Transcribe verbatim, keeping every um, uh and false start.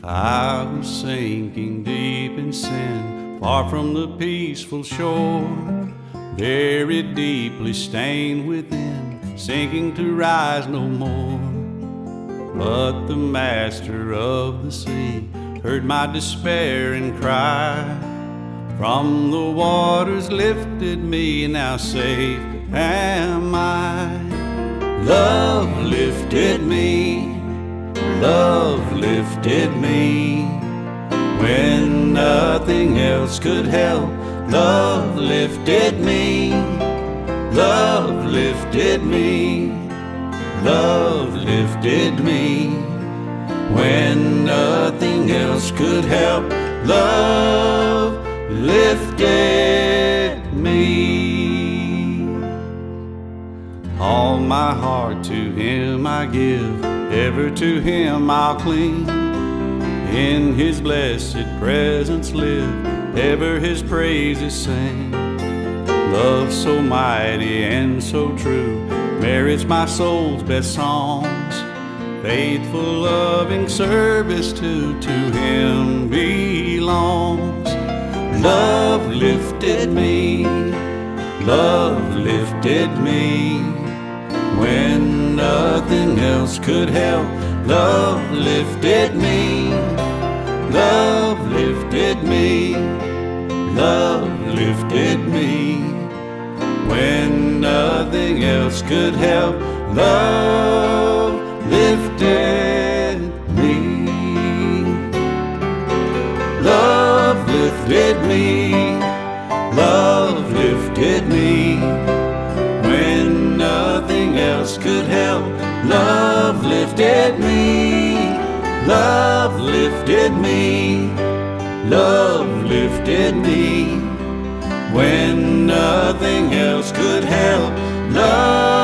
I was sinking deep in sin, far from the peaceful shore, very deeply stained within, sinking to rise no more. But the master of the sea heard my despair and cry. From the waters lifted me, now safe am I. Love lifted me, love lifted me, when nothing else could help. Love lifted me, love lifted me, love lifted me, when nothing else could help. Love lifted me. All my heart to Him I give, ever to Him I'll cling. In His blessed presence live, ever His praises sing. Love so mighty and so true merits my soul's best songs. Faithful, loving service too to Him belongs. Love lifted me, love lifted me, when nothing else could help. Love lifted me, love lifted me, love lifted me, when nothing else could help. Love lifted me, love lifted me, love lifted me, when nothing else could help. Love lifted me, love lifted me, love lifted me, when nothing else could help. Love